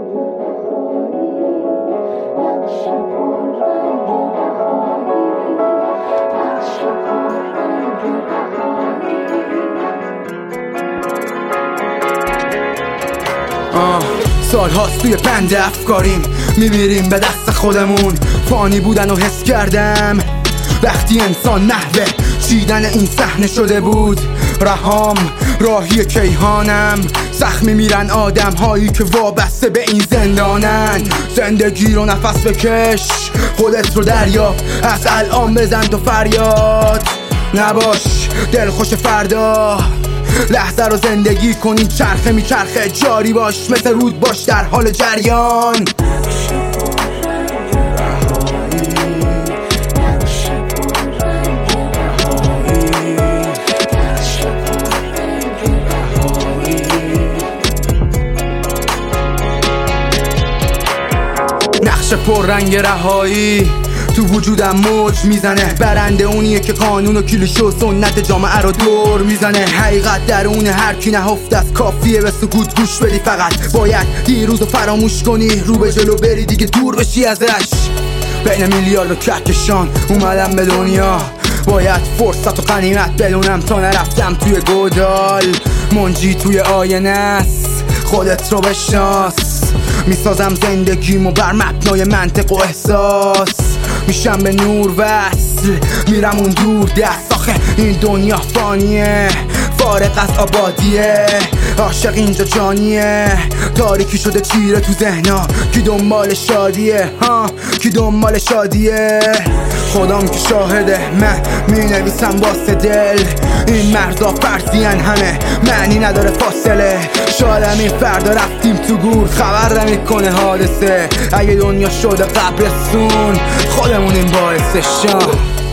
سالهاست توی بند افکاریم میمیریم به دست خودمون. فانی بودن و حس کردم وقتی انسان نحوه چیدن این صحنه شده بود. رهام راهی کیهانم، زخمی میرن آدم هایی که وابسته به این زندانن. زندگی رو نفس بکش، خودت رو دریاب، از الان بزن تو فریاد. نباش دلخوش فردا، لحظه رو زندگی کنی، چرخه میچرخه جاری باش، مثل رود باش در حال جریان. نقش پر رنگ رهایی تو وجودم موج میزنه. برنده اونیه که قانون و کلیشه و سنت جامعه رو دور میزنه. حقیقت درون هر کی نهفته است، کافیه به سکوت گوش بدی. فقط باید دیروز رو فراموش کنی، رو به جلو بری دیگه دور بشی ازش. بین میلیارد و کهکشان اومدم به دنیا، باید فرصت و غنیمت بدونم تا نرفتم توی گودال. منجی توی آینه است، خودت رو بشناس. میسازم زندگیمو بر مبنای منطق و احساس، میشم به نور وصل، میرم اون دور دست. آخه این دنیا فانیه، فارغ از آبادیه، عاشق اینجا جانیه. تاریکی شده چیره تو ذهنا، کی دنبال شادیه، کی دنبال شادیه. خودم که شاهده، من مینویسم واسه دل. این مرزا فرضیان همه، معنی نداره فاصله. شاید این فردا رفتیم تو گور، خبر نمیکنه حادثه. اگه دنیا شده قبرستون، خودمونیم باعثش.